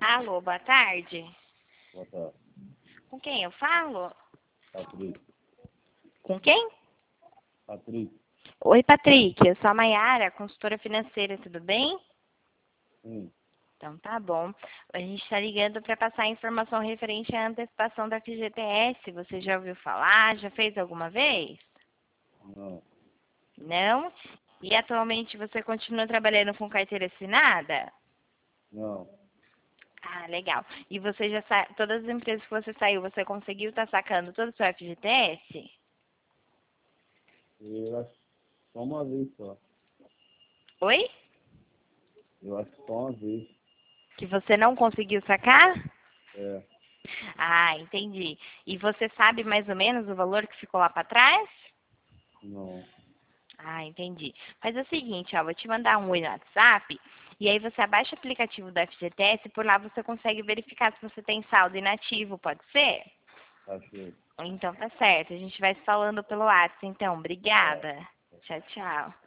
Alô, boa tarde. Boa tarde. Com quem eu falo? Patrick. Com quem? Patrick. Oi, Patrick. Eu sou a Mayara, consultora financeira, tudo bem? Sim. Então tá bom. A gente está ligando para passar informação referente à antecipação da FGTS. Você já ouviu falar? Já fez alguma vez? Não. Não? E atualmente você continua trabalhando com carteira assinada? Não. Ah, legal. E você já todas as empresas que você saiu, você conseguiu estar sacando todo o seu FGTS? Eu acho só uma vez só. Oi? Eu acho só uma vez. Que você não conseguiu sacar? É. Ah, entendi. E você sabe mais ou menos o valor que ficou lá para trás? Não. Ah, entendi. Mas é o seguinte, ó, vou te mandar um oi no WhatsApp e aí você abaixa o aplicativo do FGTS e por lá você consegue verificar se você tem saldo inativo, pode ser? Achei. Então tá certo, a gente vai se falando pelo WhatsApp, então. Tá. Obrigada. Tchau, tchau.